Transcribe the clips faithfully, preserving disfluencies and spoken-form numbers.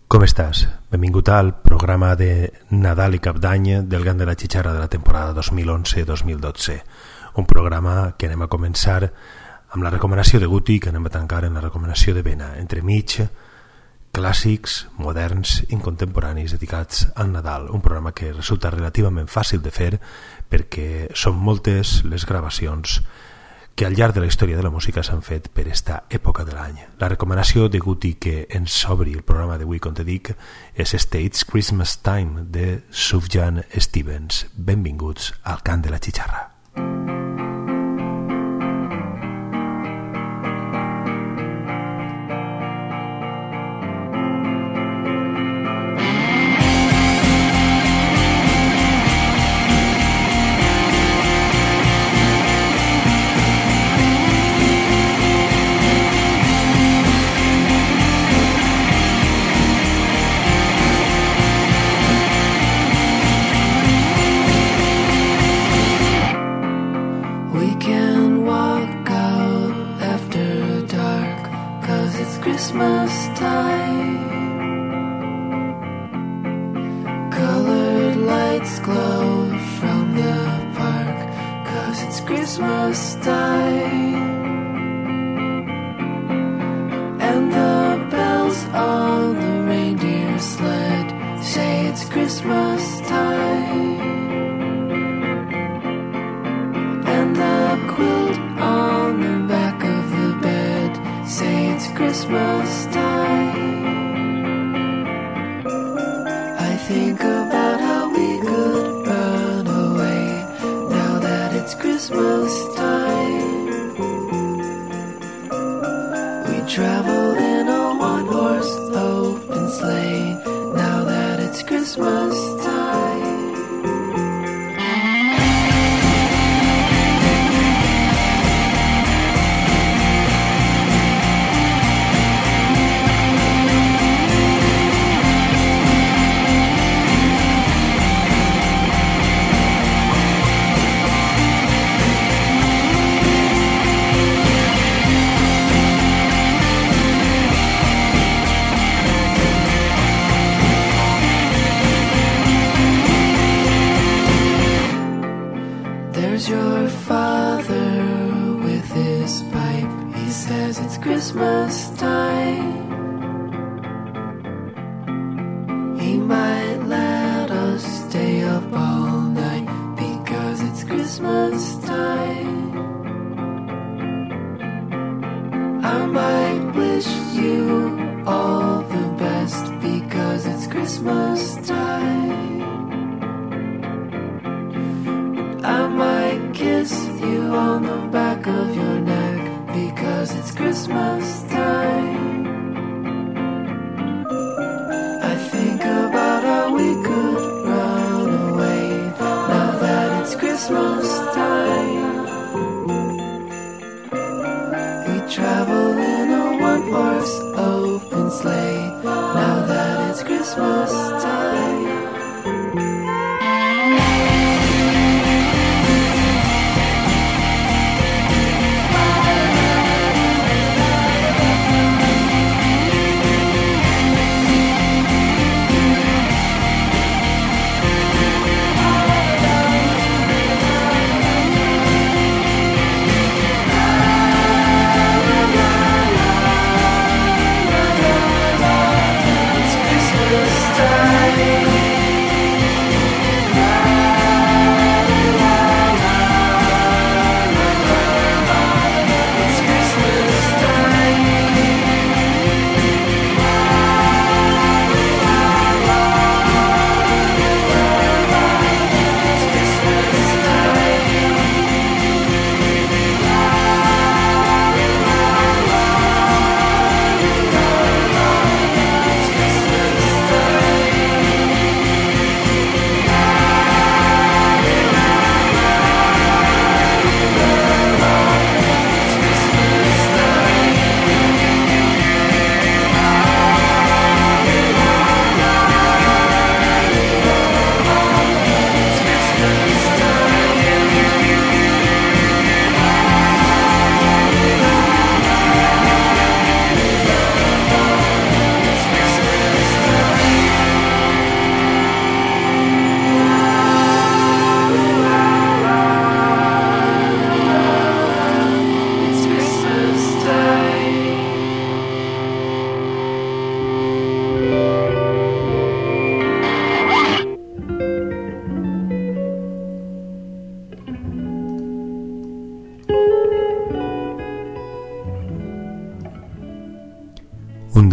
Com estàs? Benvingut al programa de Nadal i Cap d'Any del Cant de la Xixarra de la temporada dos mil onze dos mil dotze. Un programa que anem a començar amb la recomanació de Guti, que anem a tancar en la recomanació de Vena. Entremig, clàssics, moderns i contemporanis dedicats al Nadal. Un programa que resulta relativament fàcil de fer perquè són moltes les gravacions que al llarg de la història de la música s'han fet per esta època de l'any. La recomanació de Guti que ens obri el programa d'avui, com te dic, és este It's Christmas Time de Sufjan Stevens. Benvinguts al Cant de la Xixarra.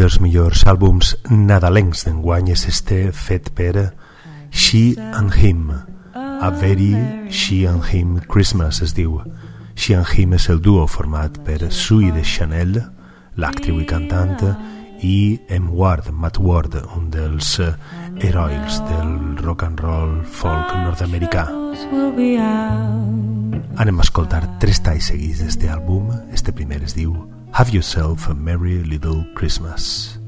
dels millors àlbums nadalencs d'enguany és este fet per She and Him, A Very She and Him Christmas es diu. She and Him és el duo format per Sui de Chanel, l'actriu i cantant, i M. Ward, Matt Ward, un dels herois del rock and roll folk nord-americà. Anem a escoltar tres talls seguits d'este àlbum. Este primer es diu Have Yourself a Merry Little Christmas.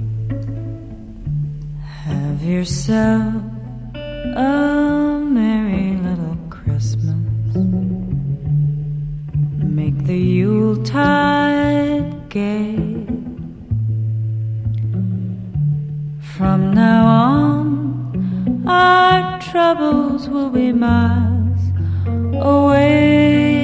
Have yourself a merry little Christmas. Make the Yuletide gay. From now on, our troubles will be miles away.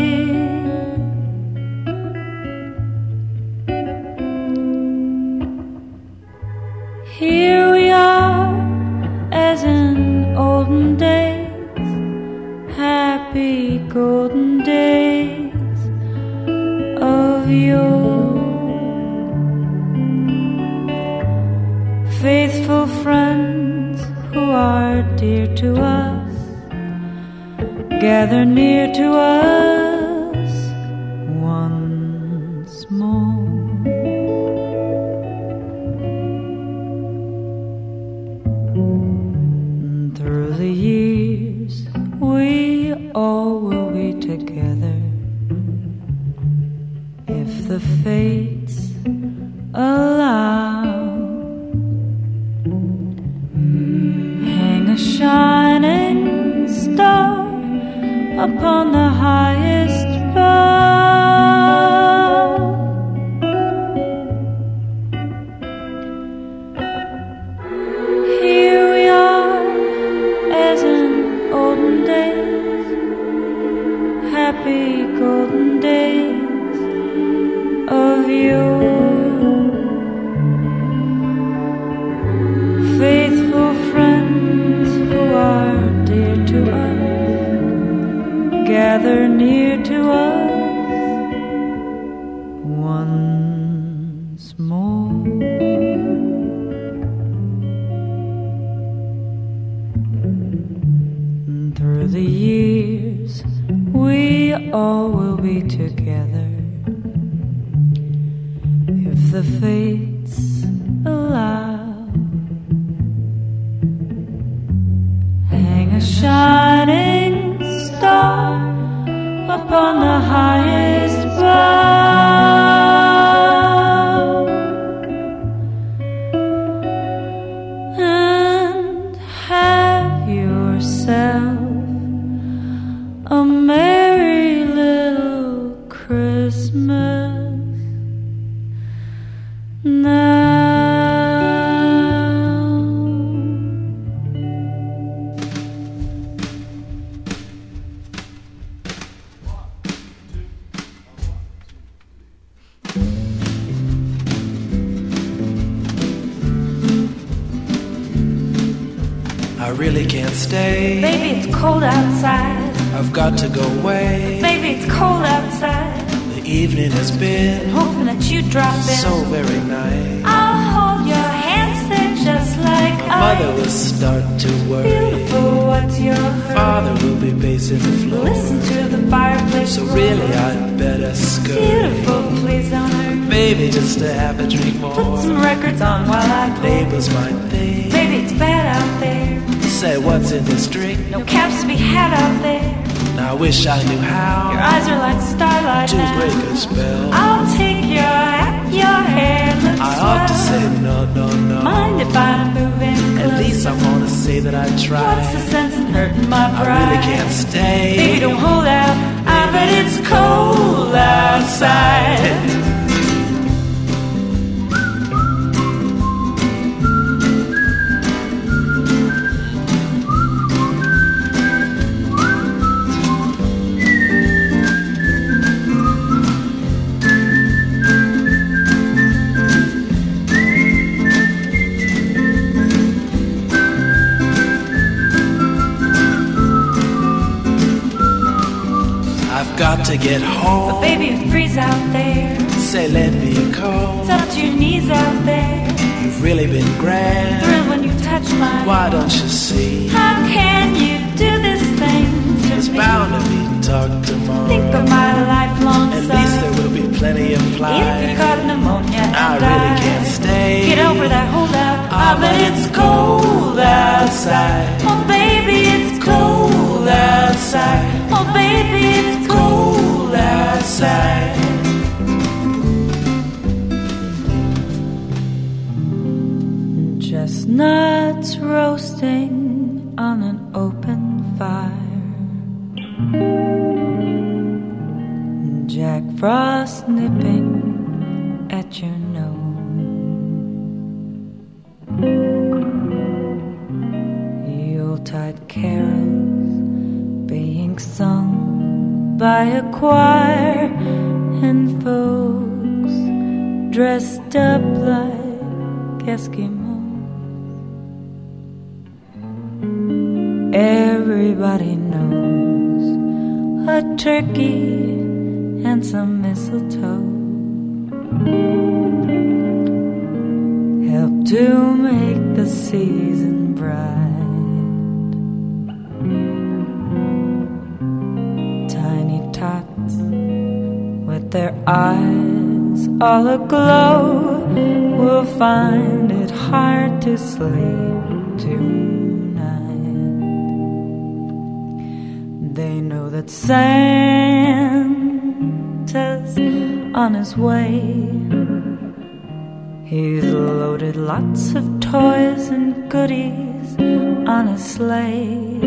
Here we are, as in olden days, happy golden days of yore. Faithful friends who are dear to us, gather near to us once more. Through the years we all will be together, if the fates allow. Hang a shining star upon the highest bough. Here we are, as in olden days, happy golden days of yore. Faithful friends who are dear to us, gather near to us once more. Through the years we all will be together, if the fates allow. Hang a shining star upon the highest bough, and have yourself a merry little Christmas now. I really can't stay. Baby, it's cold outside. I've got to go away. Baby, it's cold outside. The evening has been Hoping that you drop in. so very nice. I'll hold your hands there just like My mother will start to worry. Beautiful, what's your hurry? Father will be pacing the floor. Listen to the fireplace So roar. really I'd better scurry. Beautiful, please don't hurt me. Maybe just to have a drink more. Put some records on while I go. Neighbors might think. Baby, it's bad out there. Say what's in this drink. No caps to be had out there. I wish I knew how. Your eyes are like starlight to now. break a spell. I'll take your hat, your hair looks I ought to swell. say no, no, no. Mind if I'm moving closer? At least I wanna say that I tried. What's the sense in hurting my I pride? really can't stay. Baby, don't hold out. I bet it's cold outside. Got to get home. But baby, it freeze out there. Say, lend me a coat. It's up to your knees out there. You've really been grand. Thrill when you touch my. Why don't you see? How can you do this thing to It's me? bound to be talk tomorrow. Think of my lifelong At sorrow. least there will be plenty implied. If you caught pneumonia and I really died, can't stay. get over that holdout. Ah, but it's cold outside. Oh baby, it's Cold outside. Oh baby, it's Cold outside. Chestnuts roasting on an open fire. Jack Frost nipping at your nose. Yuletide carols being sung by a choir, and folks dressed up like Eskimos. Everybody knows a turkey and some mistletoe help to make the season bright. Tiny tots with their eyes all aglow will find it hard to sleep tonight. They know that Santa's on his way. He's loaded lots of toys and goodies on his sleigh.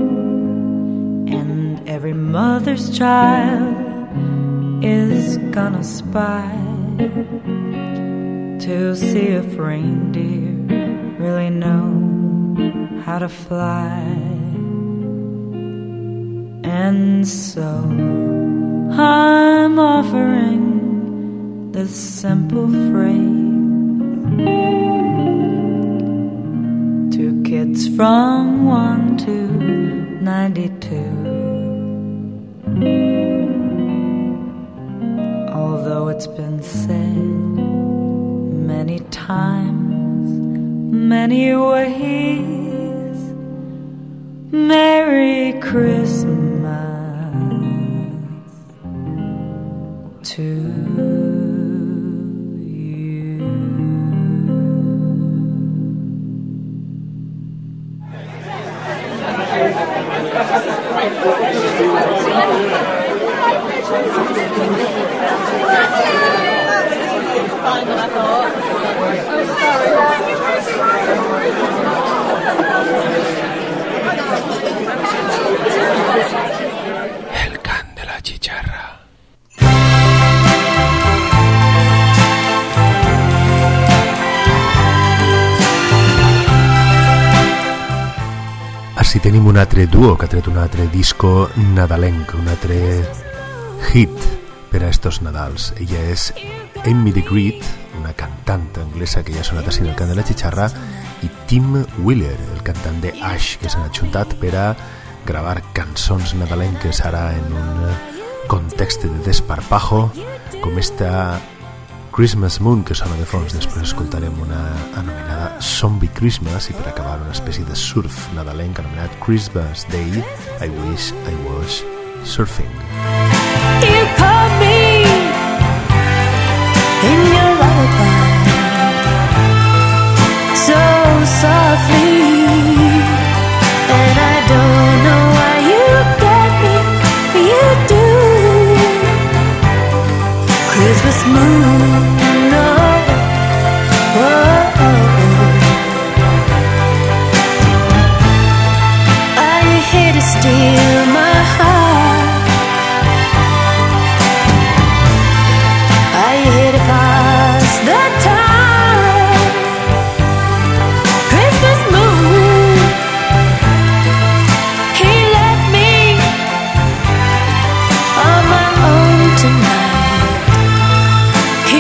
And every mother's child is gonna spy to see if reindeer really know how to fly. And so I'm offering this simple phrase to kids from one to ninety-two. Although it's been said many times, many ways, Merry Christmas to you. El can de la chicharra. Així tenim un altre duo que ha tret un altre disco nadalenc, un altre hit per a estos Nadals. Ella és Amy DeGreet, una cantant anglesa que ja ha sonat així en el cant de la xicharra, i Tim Wheeler, el cantant de Ash, que s'han ajuntat per a gravar cançons nadalenques ara en un context de desparpajo, com esta Christmas Moon que sona de fons. Després escoltarem una anomenada Zombie Christmas, i per acabar una espècie de surf nadalenc anomenat Christmas Day, I Wish I Was Surfing. You call me in your lullaby so softly, and I don't know why you get me, but you do. Christmas moon, oh, oh, oh. Are you here to steal my heart? Are you here to pass the time? Christmas moon, he left me on my own tonight.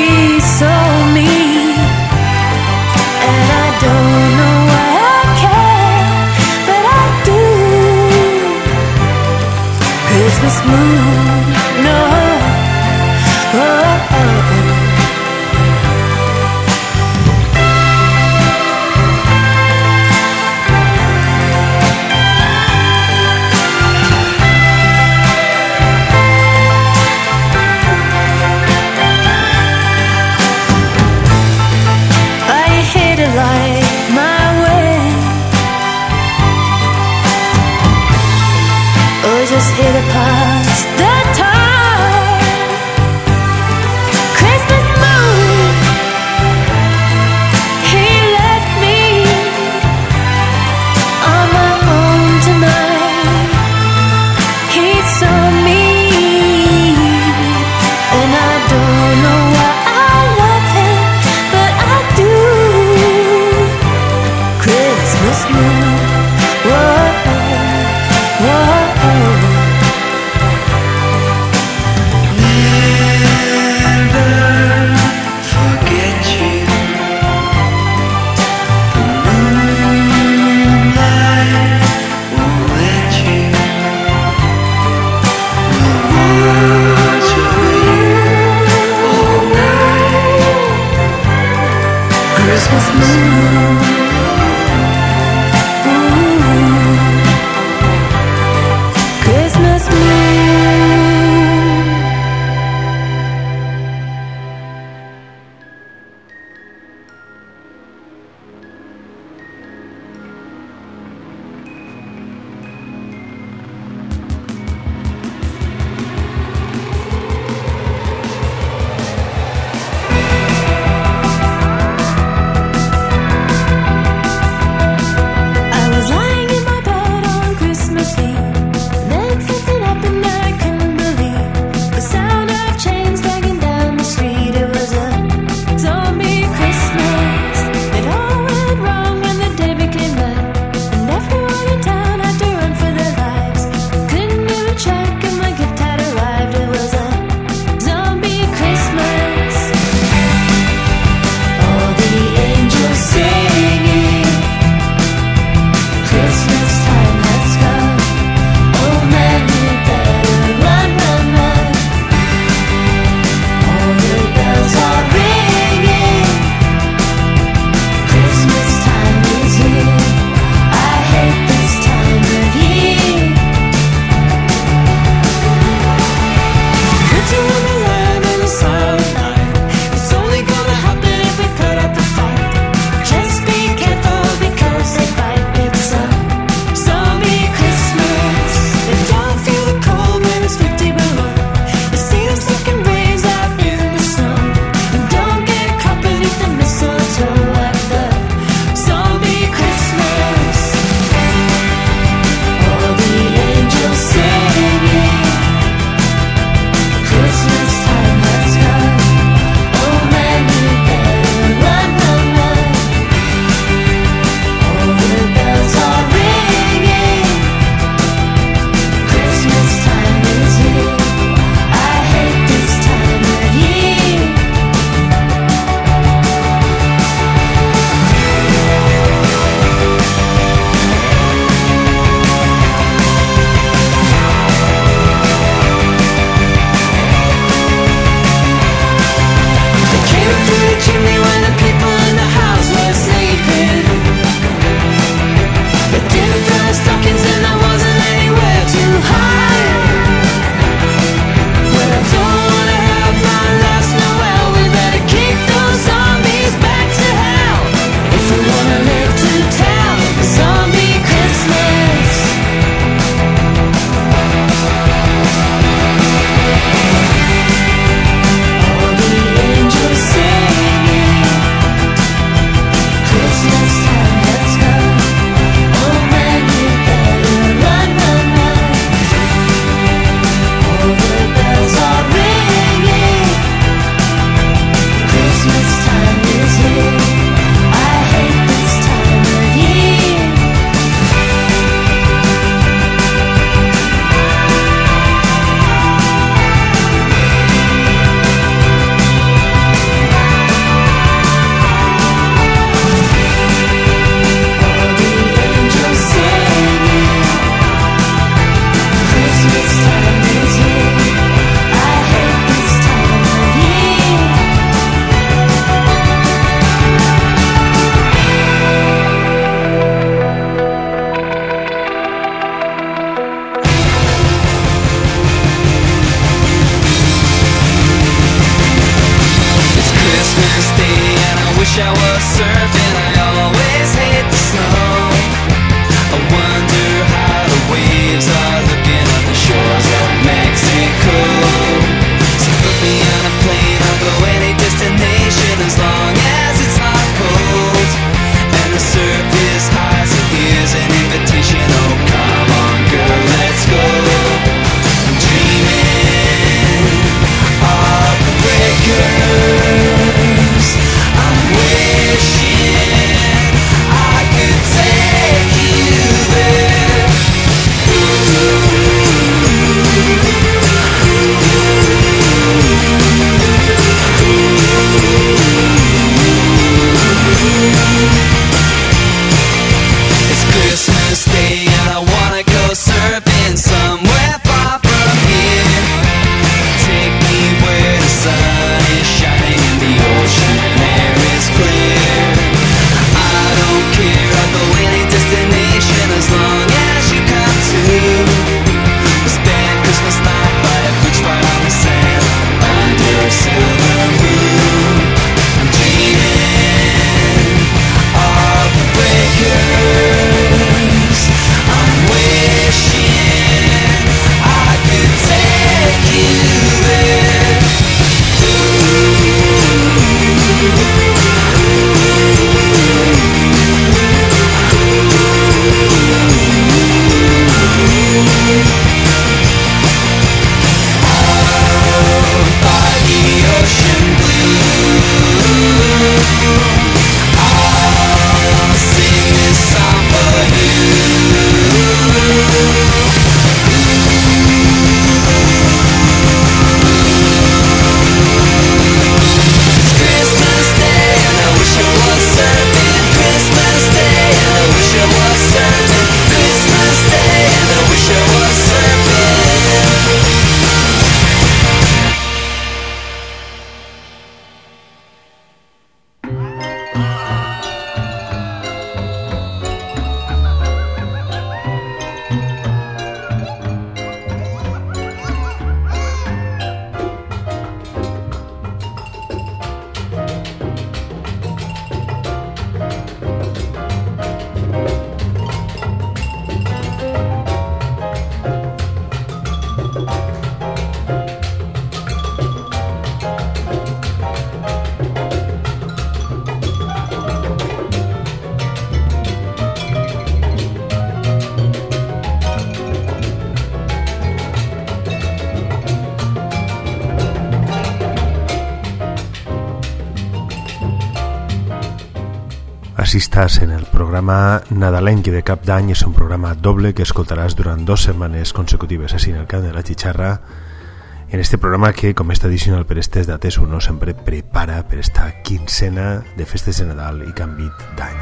si estàs en el programa nadalenc de Cap d'Any. És un programa doble que escoltaràs durant dues setmanes consecutives així en el Camp de la Chicharra, en este programa que, com és tradicional per estes dates, uno sempre prepara per esta quincena de festes de Nadal i canvi d'any.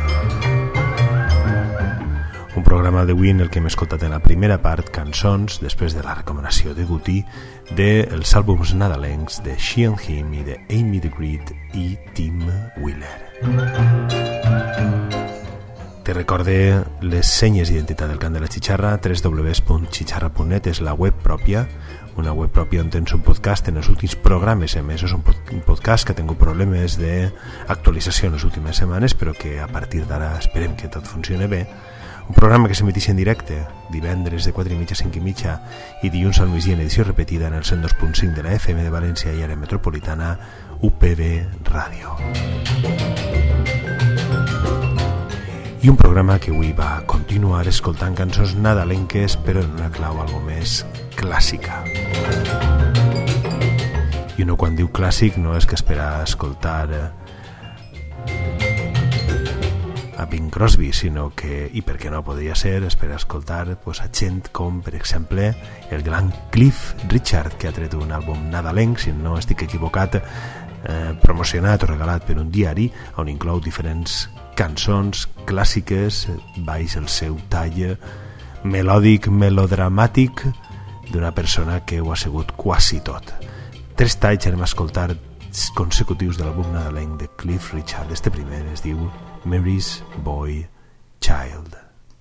Un programa d'avui en el que hem escoltat en la primera part cançons, després de la recomanació de Guti, dels àlbums nadalencs de She and Him i de Amy the Great i Tim Wheeler. Te recorde les senyes d'identitat del Camp de la Chicharra. w w w punt chicharra punt net és la web pròpia, una web pròpia on tens un podcast en els últims programes emesos, un podcast que ha tingut problemes d'actualització en les últimes setmanes, però que a partir d'ara esperem que tot funcioni bé. Un programa que s'emeteix en directe divendres de quatre i mitja a cinc i mitja i dilluns al migdia en edició repetida en el cent dos punt cinc de la F M de València i àrea metropolitana U P B Ràdio. I un programa que avui va continuar escoltant cançons nadalenques però en una clau algo més clàssica. I uno quan diu clàssic no és que espera escoltar a Bing Crosby, sinó que, i per què no podria ser, espera escoltar pues, a gent com, per exemple, el gran Cliff Richard, que ha tret un àlbum nadalenc, si no estic equivocat, eh, promocionat o regalat per un diari, on inclou diferents cançons clàssiques baix el seu tall melòdic, melodramàtic d'una persona que ho ha sigut quasi tot. Tres talls anem a escoltar consecutius de l'àlbum nadalenc de Cliff Richard. Este primer es diu Mary's Boy Child.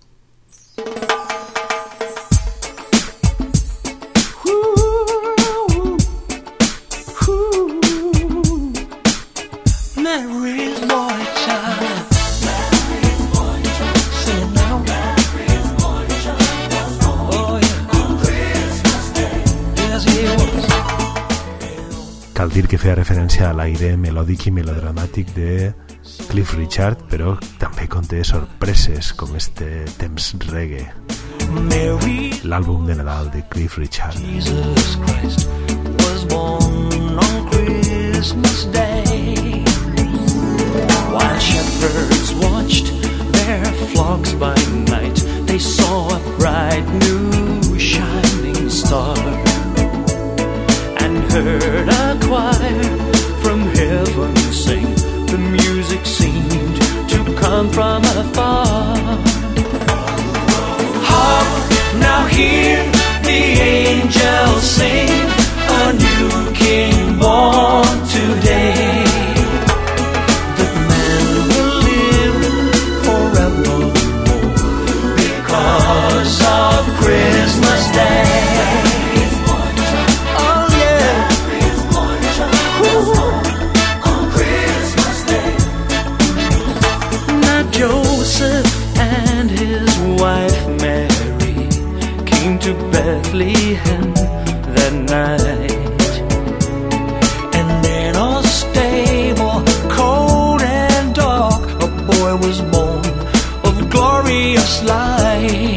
Mary's boy child. Mary's boy child. Say it now. Mary's boy child. Oh yeah. On Christmas Day. Yes he was. Cal dir que feia referència a l'aire melòdic i melodramàtic de Cliff Richard, però també conté sorpreses com este temps reggae. L'àlbum de Nadal de Cliff Richard. Jesus Christ was born on Christmas Day. While shepherds watched their flocks by night, they saw a bright new shining star and heard a choir from heaven sing. The music seemed to come from afar. Hark, now hear the angels sing, a new king born today. That man will live forevermore because of Christmas Day. Oh yeah. Ooh. Joseph and his wife Mary came to Bethlehem that night, and in a stable cold and dark a boy was born of glorious light.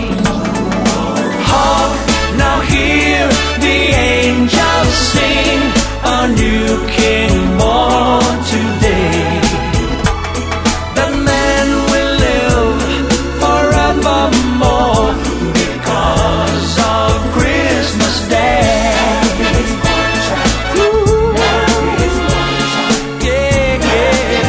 Hark, now hear the angels sing, a new king born today. More because of Christmas Day. Ooh. Yeah, yeah.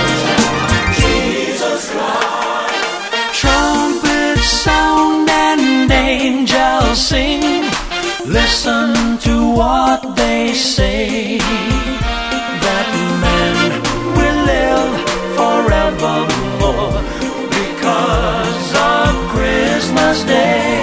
Jesus Christ. Trumpets sound and angels sing. Listen to what they say. That man will live forevermore because of Christmas Day.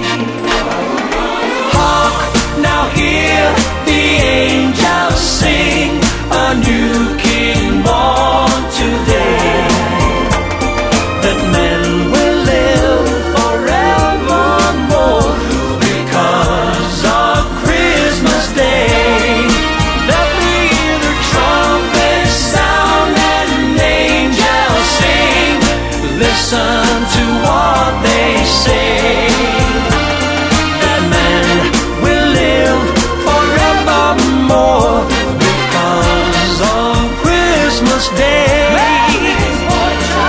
Hark, now hear the angels sing, a new king born today. That men will live forevermore because of Christmas Day. Let me hear the trumpets sound and angels sing. Listen to what they say. That man will live forevermore because of Christmas Day.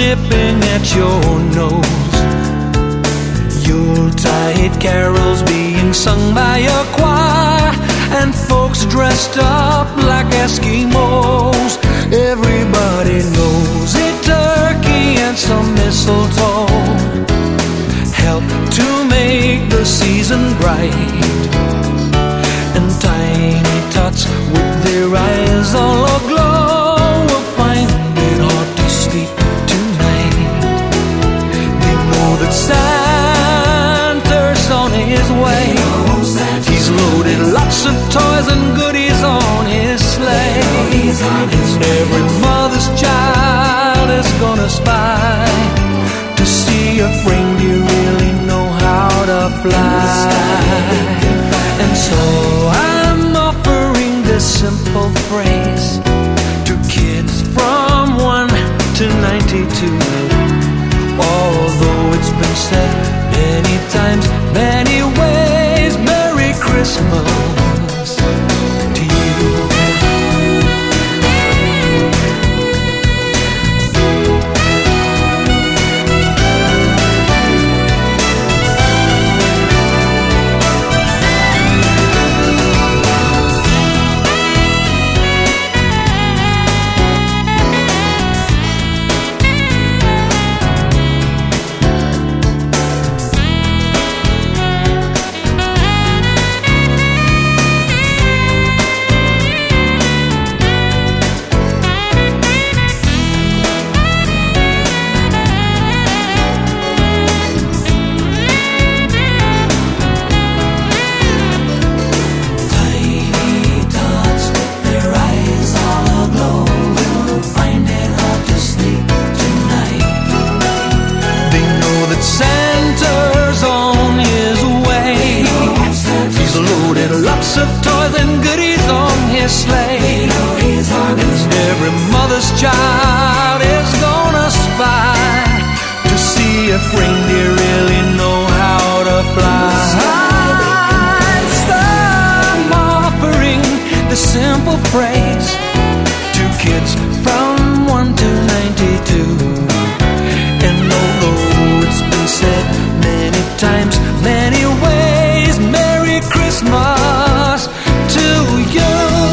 nipping at your nose. Yuletide carols being sung by a choir, and folks dressed up like Eskimos. Everybody knows a turkey and some mistletoe help to make the season bright. And tiny tots with their eyes all aglow will find it hard to sleep tonight. They know that Santa's on his way. He's loaded lots of toys and goodies on his sleigh. And every mother's child is gonna spy to see if reindeer really know how to fly. And so I'm offering this simple phrase to kids from one to ninety-two. Although it's been said many times, many ways, Merry Christmas to you. Lots of toys and goodies on his sleigh. And every mother's child is gonna spy to see if reindeer really know how to fly. So I'm offering the simple phrase to kids from one to ninety-two. And although it's been said many times, many ways, Merry Christmas to you.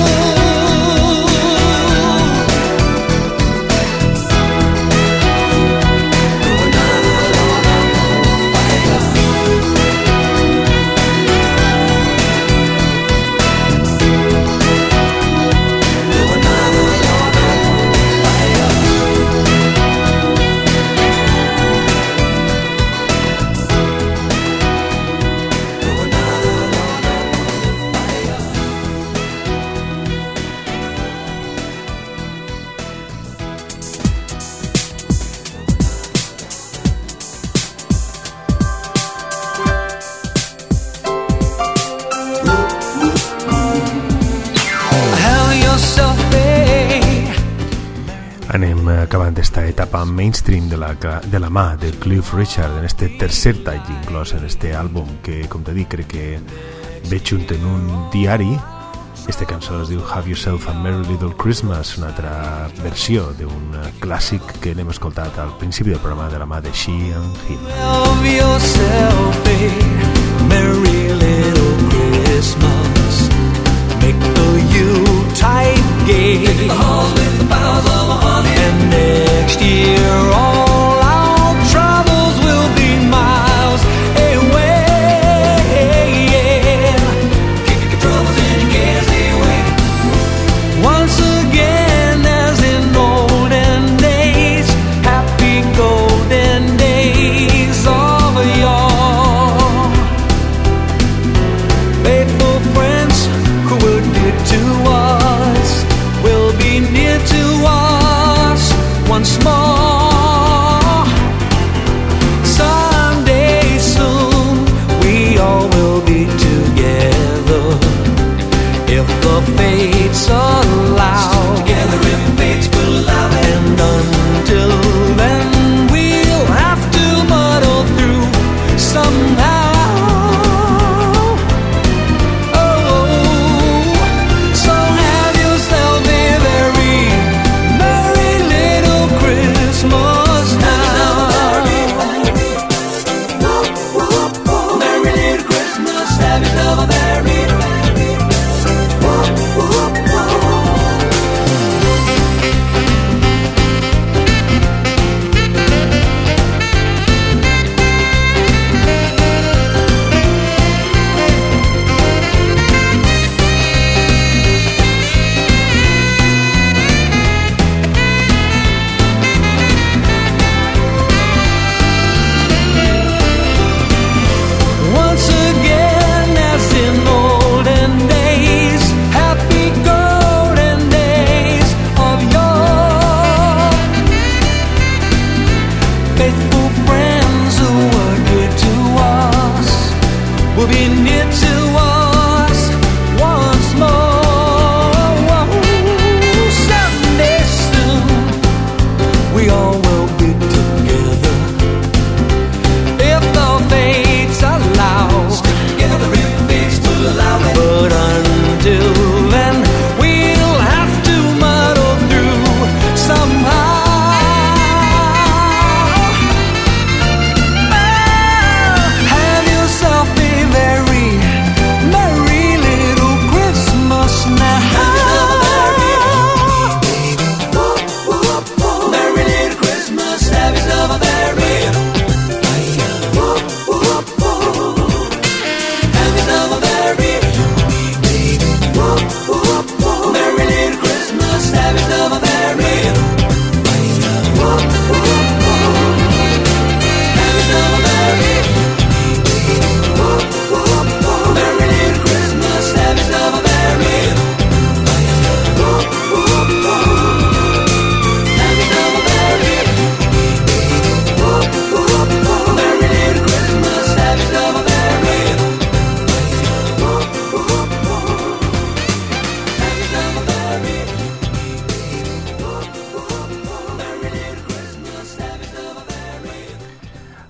Anem acabant esta etapa mainstream de la, de la mà de Cliff Richard en este tercer tall inclòs en este àlbum que, com te dic, crec que veig junt en un diari. Esta cançó es diu Have Yourself a Merry Little Christmas, una altra versió d'un clàssic que hem escoltat al principi del programa de la mà de She and Him. Have yourself a merry little Christmas. Make the Yuletide gay. Take the halls with the boughs of honey. And next year all our troubles will be miles away. Kick your troubles and your cares away. Once again, as in olden days, happy golden days of yore. Faithful friends who were dear to us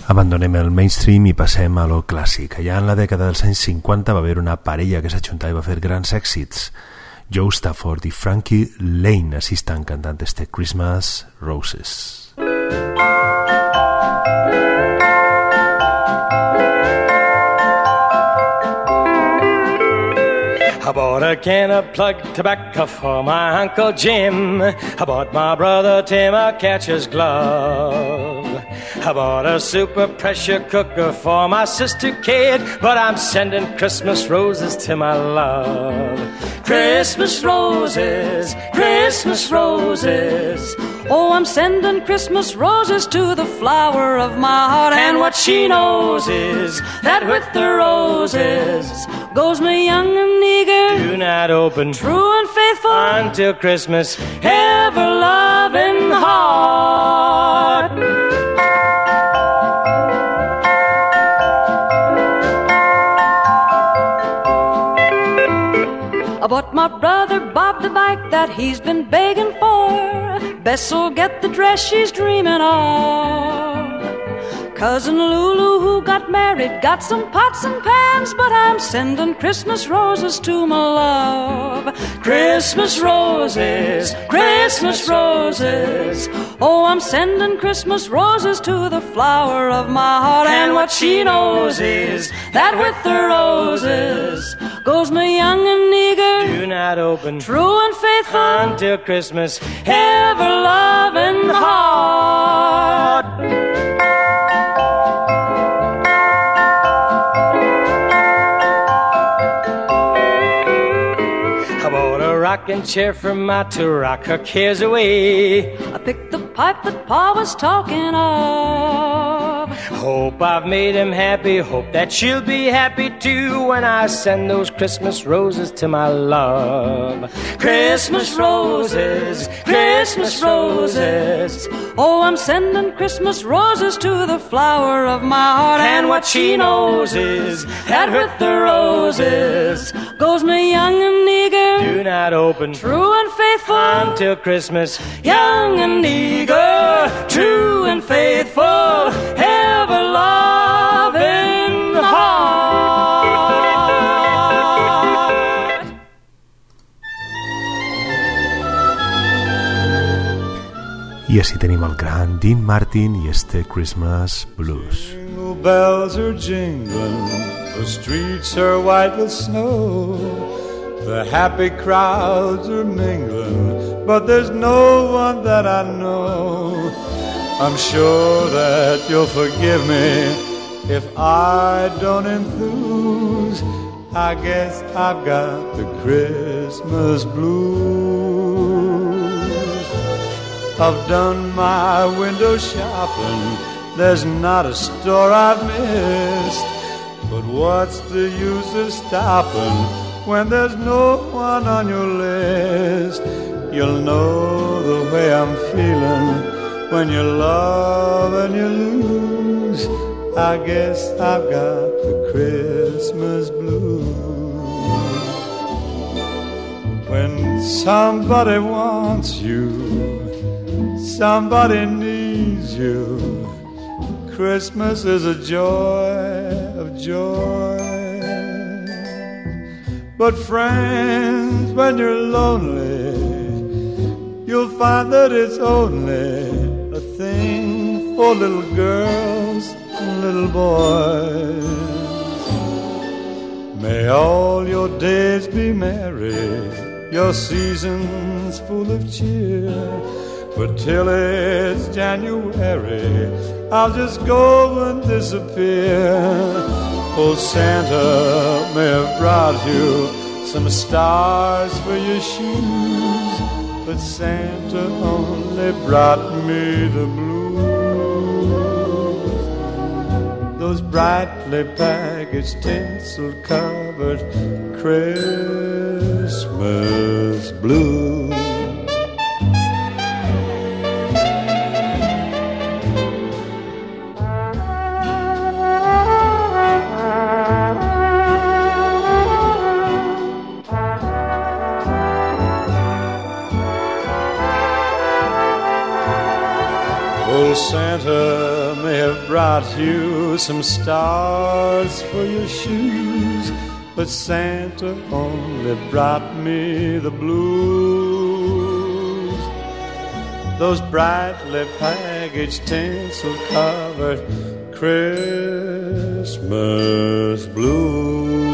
Abandonem el mainstream i passem a lo clàssic. Allà en la dècada dels anys cinquanta va haver una parella que s'ajuntava i va fer grans èxits. Joe Stafford i Frankie Lane, així estan cantant este Christmas Roses. I bought a can of plug tobacco for my Uncle Jim. I bought my brother Tim a catcher's glove. I bought a super pressure cooker for my sister Kate, but I'm sending Christmas roses to my love. Christmas roses, Christmas roses. Oh, I'm sending Christmas roses to the flower of my heart. And what she knows is that with the roses goes me young and eager, do not open, true and faithful until Christmas, ever loving heart. I bought my brother Bob the bike that he's been begging for. Bess'll get the dress she's dreaming of. Cousin Lulu, who got married, got some pots and pans, but I'm sending Christmas roses to my love. Christmas roses, Christmas roses. Oh, I'm sending Christmas roses to the flower of my heart. And what she knows is that with the roses goes me young and eager, do not open, true and faithful until Christmas, ever loving heart. Rocking chair for Ma to rock her cares away. I picked the pipe that Pa was talking of. Hope I've made him happy, hope that she'll be happy too when I send those Christmas roses to my love. Christmas roses, Christmas roses. Oh, I'm sending Christmas roses to the flower of my heart. And what she knows is that with the roses goes me young and eager, do not open, true and faithful until Christmas, young and eager, true and faithful, ever loving heart. I així tenim el gran Dean Martin i este Christmas Blues. Jingle bells are jingling, the streets are white with snow. The happy crowds are mingling, but there's no one that I know. I'm sure that you'll forgive me if I don't enthuse. I guess I've got the Christmas blues. I've done my window shopping, there's not a store I've missed. But what's the use of stopping when there's no one on your list? You'll know the way I'm feeling when you love and you lose. I guess I've got the Christmas blues. When somebody wants you, somebody needs you, Christmas is a joy of joy. But friends, when you're lonely, you'll find that it's only a thing for little girls and little boys. May all your days be merry, your seasons full of cheer. But till it's January, I'll just go and disappear. Oh, Santa may have brought you some stars for your shoes, but Santa only brought me the blues. Those brightly packaged, tinsel-covered Christmas blues. Santa may have brought you some stars for your shoes, but Santa only brought me the blues. Those brightly packaged tinsel covered Christmas blues.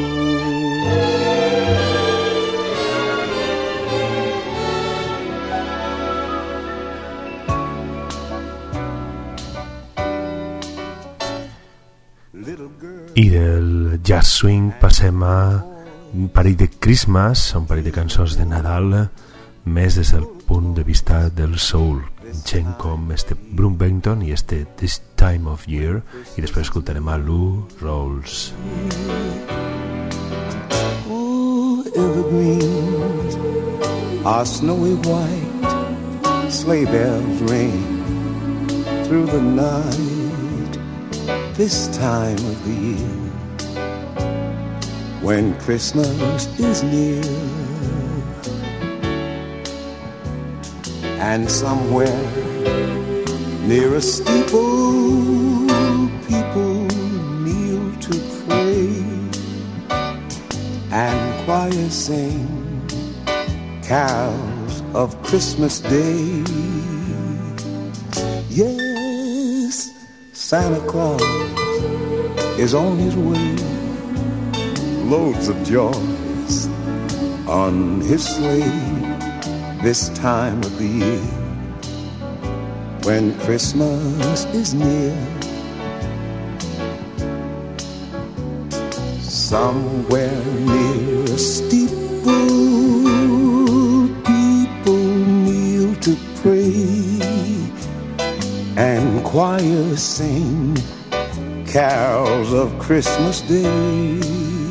I del jazz swing passem a un parell de Christmas, un parell de cançons de Nadal, més des del punt de vista del soul, gent com este Brook Benton i este This Time of Year, i després escoltarem a Lou Rawls. Oh, evergreens are snowy white, sleigh bells ring through the night. This time of the year, when Christmas is near, and somewhere near a steeple people kneel to pray, and choirs sing carols of Christmas Day. Yes, Santa Claus is on his way, loads of joys on his sleigh. This time of the year, when Christmas is near, somewhere near a steeple people kneel to pray, and choirs sing carols of Christmas Day.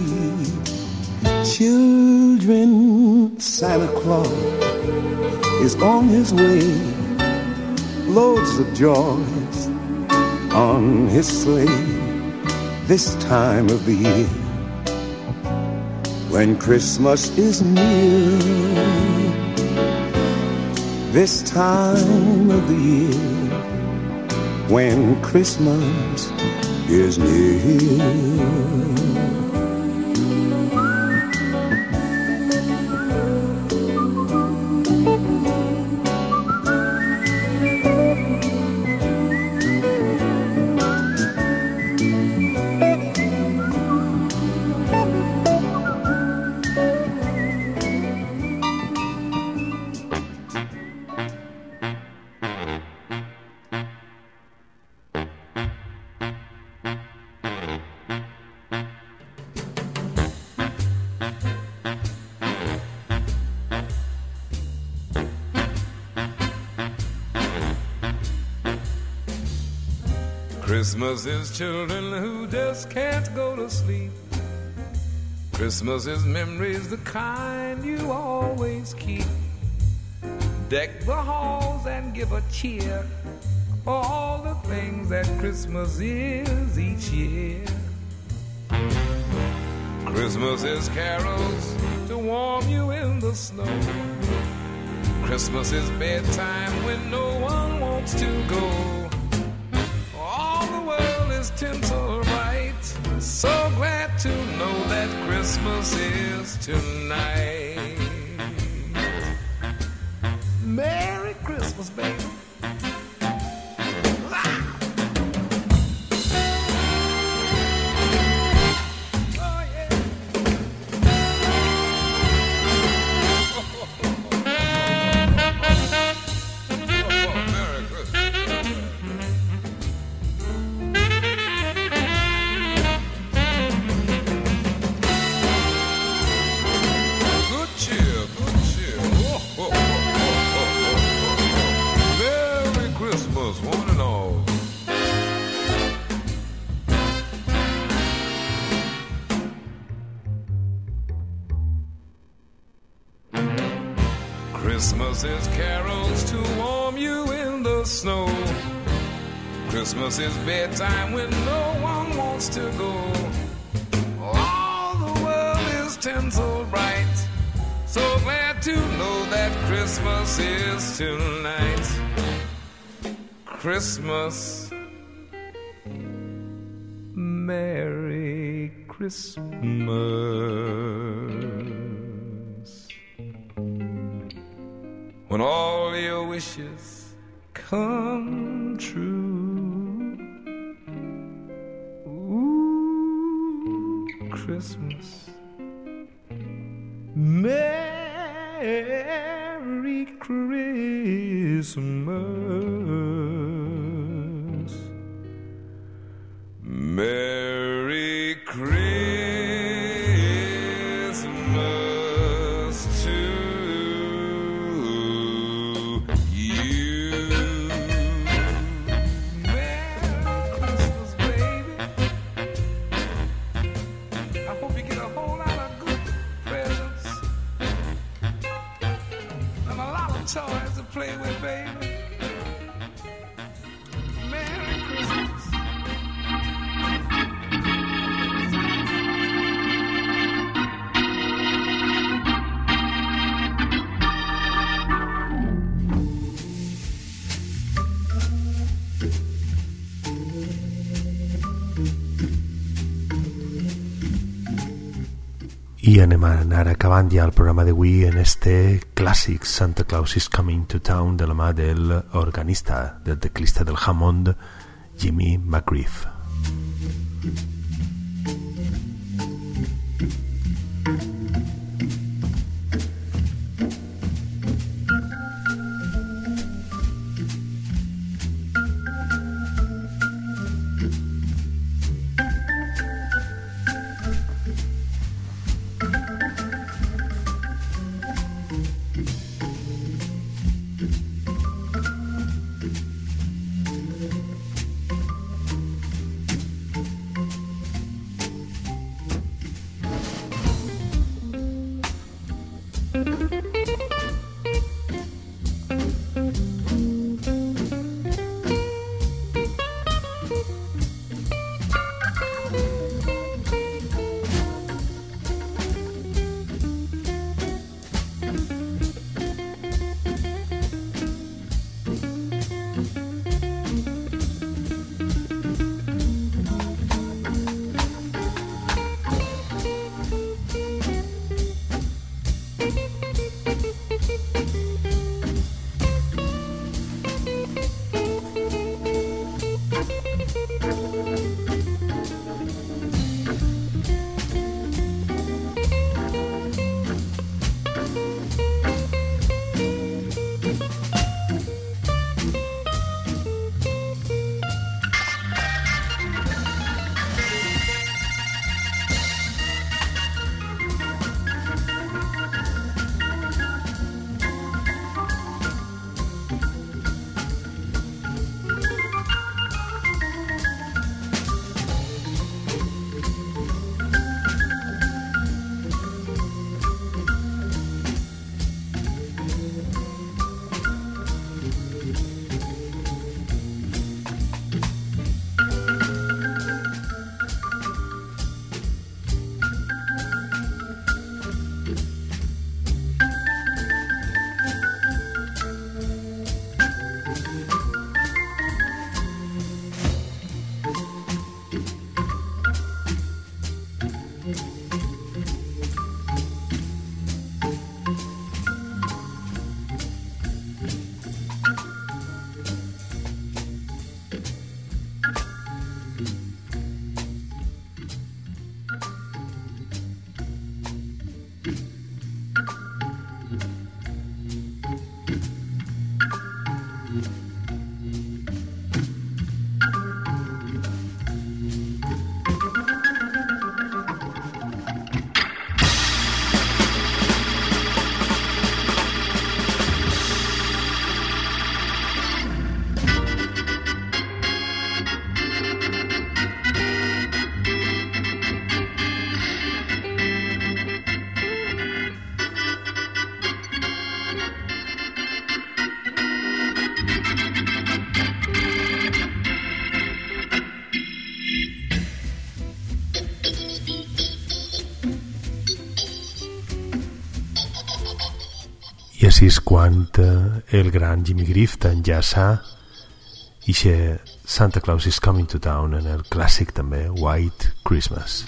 Children, Santa Claus is on his way, loads of joys on his sleigh. This time of the year, when Christmas is near, this time of the year, when Christmas is near. Christmas is children who just can't go to sleep. Christmas is memories, the kind you always keep. Deck the halls and give a cheer for all the things that Christmas is each year. Christmas is carols to warm you in the snow. Christmas is bedtime when no one wants to go. Tinsel bright, so glad to know that Christmas is tonight. Merry Christmas, baby. Christmas is carols to warm you in the snow. Christmas is bedtime when no one wants to go. All the world is tinsel bright, so glad to know that Christmas is tonight. Christmas Merry Christmas. When all your wishes come true. Ooh, Christmas. Merry Christmas. Merry Christmas to you. Merry Christmas, baby. I hope you get a whole lot of good presents and a lot of toys to play with, baby. Merry Christmas. I anem a anar acabant ja el programa d'avui en este clàssic Santa Claus is Coming to Town de la mà del organista, del teclista del Hammond, Jimmy McGriff. I així és quan el gran Jimmy Griff t'enllaça ixe Santa Claus is Coming to Town en el clàssic també White Christmas.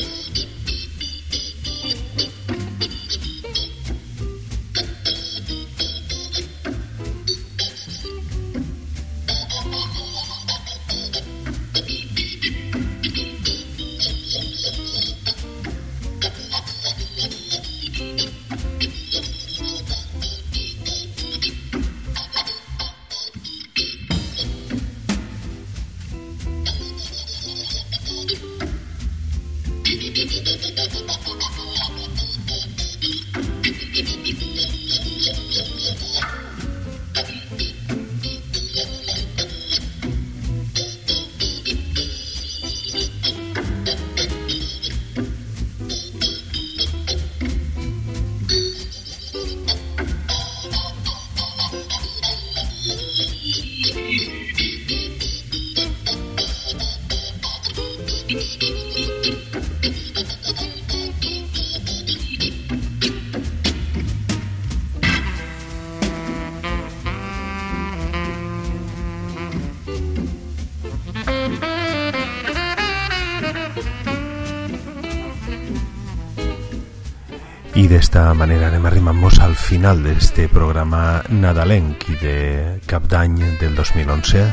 Y de esta manera anem arribant-nos al final d'este programa nadalenc i de cap d'any del dos mil onze.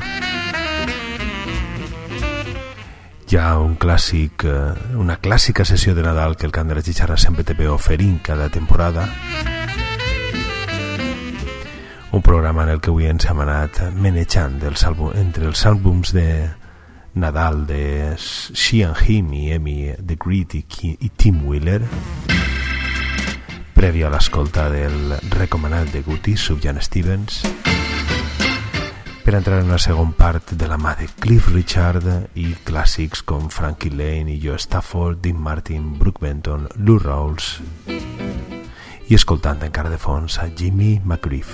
Ja un clàssic, una clàssica sessió de Nadal que el Cant de la Xicharra sempre te ve oferint cada temporada. Un programa en el que avui ens hem anat menejant dels àlbum, entre els àlbums de Nadal de She and Him i Emmy The Great i, i Tim Wheeler, prèvia a l'escolta del recomanat de Guti, Sufjan Stevens, per entrar en la segona part de la mà de Cliff Richard i clàssics com Frankie Lane i Joe Stafford, Dean Martin, Brooke Benton, Lou Rawls, i escoltant encara de fons a Jimmy McGriff.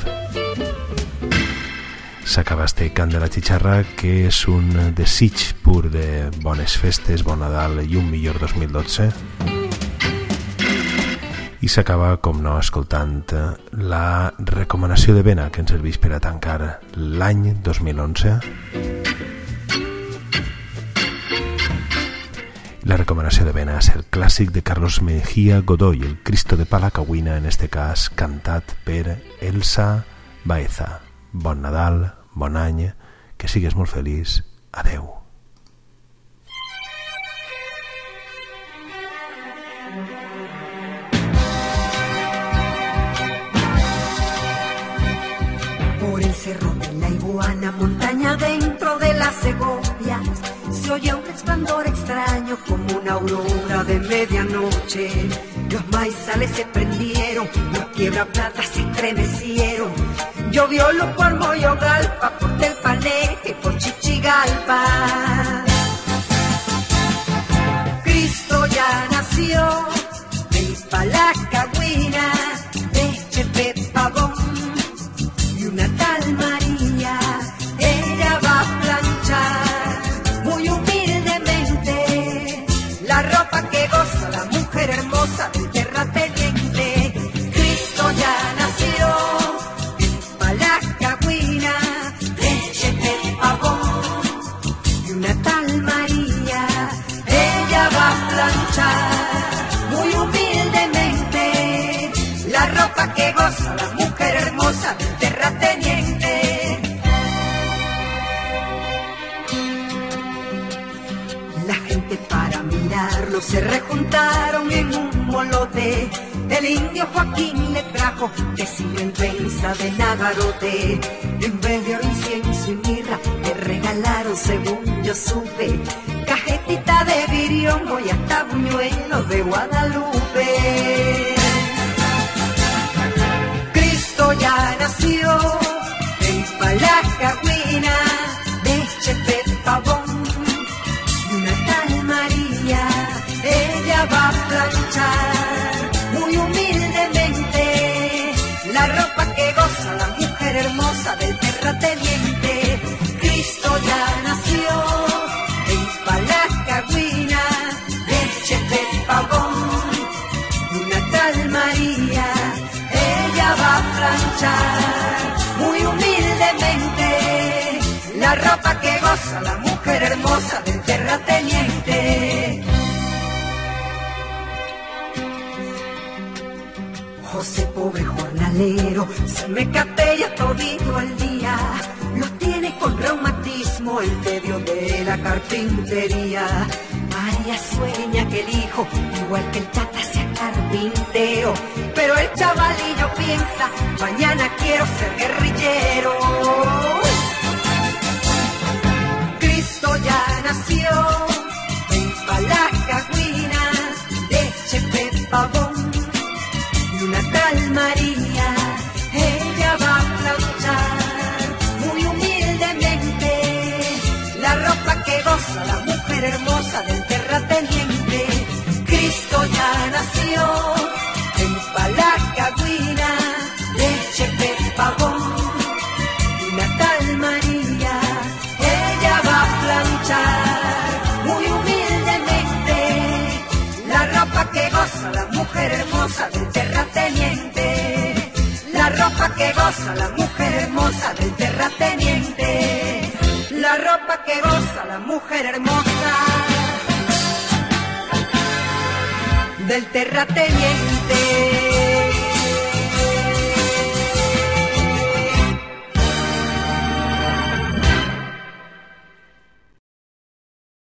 S'acaba este Cant de la Xicharra, que és un desig pur de bones festes, bon Nadal i un millor dos mil dotze. I s'acaba, com no, escoltant la recomanació de Vena que ens serveix per a tancar l'any dos mil onze. La recomanació de Vena és el clàssic de Carlos Mejía Godoy, el Cristo de Palacagüina, en este cas cantat per Elsa Baeza. Bon Nadal, bon any, que sigues molt feliç. Adeu. Por el cerro de la Iguana, montaña dentro de las Segovias, se oye un resplandor extraño como una aurora de medianoche. Los maizales se prendieron, los quiebraplatas se estremecieron. Llovió lo por Moyogalpa, por Telpaneque, por Chichigalpa. Cristo ya nació en Palacagüina, de Chepepabón. Una tal María, ella va a planchar muy humildemente la ropa que goza la mujer hermosa del terrateniente. Cristo ya nació en Palacagüina, leche de pavón. Y una tal María, ella va a planchar muy humildemente la ropa que goza la mujer hermosa del terrateniente. La gente para mirarlo se rejuntaron en un molote. El indio Joaquín le trajo de siglo en trenza de nagarote. En vez de oro, incienso y mirra le regalaron, según yo supe, cajetita de viriongo y hasta buñuelos de Guadalupe. Cristo ya nació en Palacagüina, de Chepepabón. Y una tal María, ella va a planchar muy humildemente la ropa que goza la mujer hermosa del terrateniente. Cristo ya nació en Palacagüina, de Chepepabón. Y una tal María, ella va a planchar goza la mujer hermosa del terrateniente. José, pobre jornalero, se me catella todito el día. Lo tiene con reumatismo el tedio de la carpintería. María sueña que el hijo, igual que el tata, sea carpintero. Pero el chavalillo piensa, mañana quiero ser guerrillero. Cristo ya nació en Palacagüina, de Chepe Pavón. Y una tal María, ella va a planchar muy humildemente la ropa que goza la mujer hermosa del terrateniente. Cristo ya nació en Palacagüina, de Chepe Pavón. Y una tal María, ella va a planchar muy humildemente la ropa que goza la mujer hermosa del terrateniente. La ropa que goza la mujer hermosa del terrateniente. La ropa que goza la mujer hermosa del terrateniente.